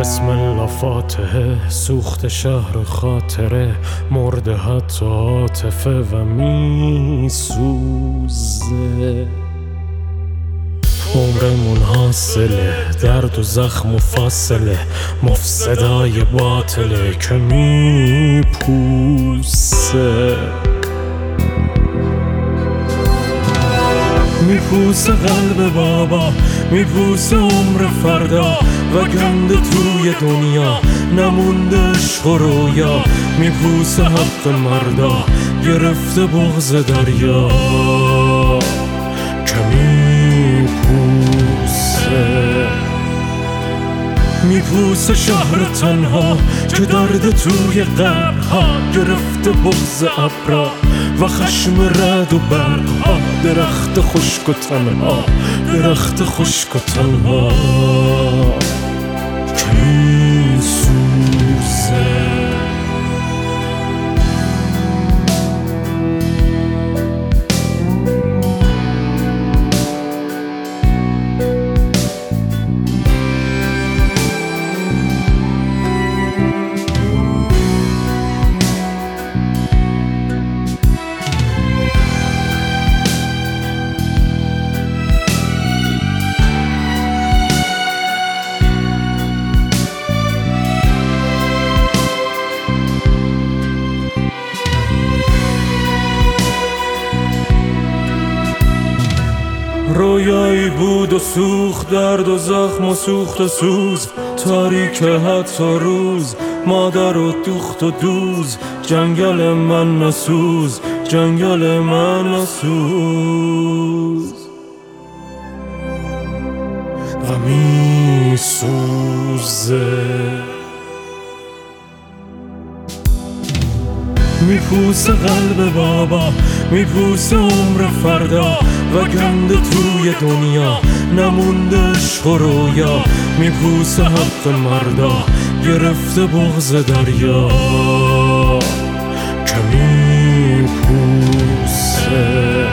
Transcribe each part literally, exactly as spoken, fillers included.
بسم الله فاتحه، سوخت شهر خاطره، مرده حتی عاطفه و می سوزه. عمرمون حاصله، درد و زخم و فاصله، مفسدای باطله که می پوسه. میپوسه قلب بابا، میپوسه عمر فردا و گنده توی دنیا نمونده عشق و رویا. میپوسه حق مردا، گرفته بغض دریا که میپوسه. میپوسه شهر تنها که درد توی قبرها گرفته بغض ابرا و خشم رعد و برقها. درخت خشک و تنها، درخت خشک و تنها که میسوزه. رویایی بود و سوخت، درد و زخم و سوخت و سوز، تاریک حتی روز، مادر و دوخت و دوز. جنگل من نسوز، جنگل من نسوز و می سوزه. میپوسه قلب بابا، میپوسه عمر فردا و گنده توی دنیا نمونده عشق و رویا. میپوسه حق مردا، گرفته بغض دریا که میپوسه.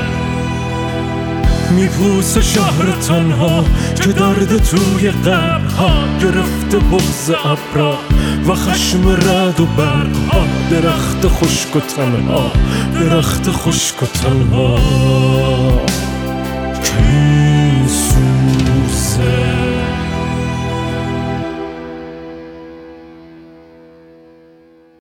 میپوسه شهر تنها که درد توی قبرها گرفته بغض ابرا و خشم رعد و برقها. درخت خشک و تنها، درخت خشک و تنها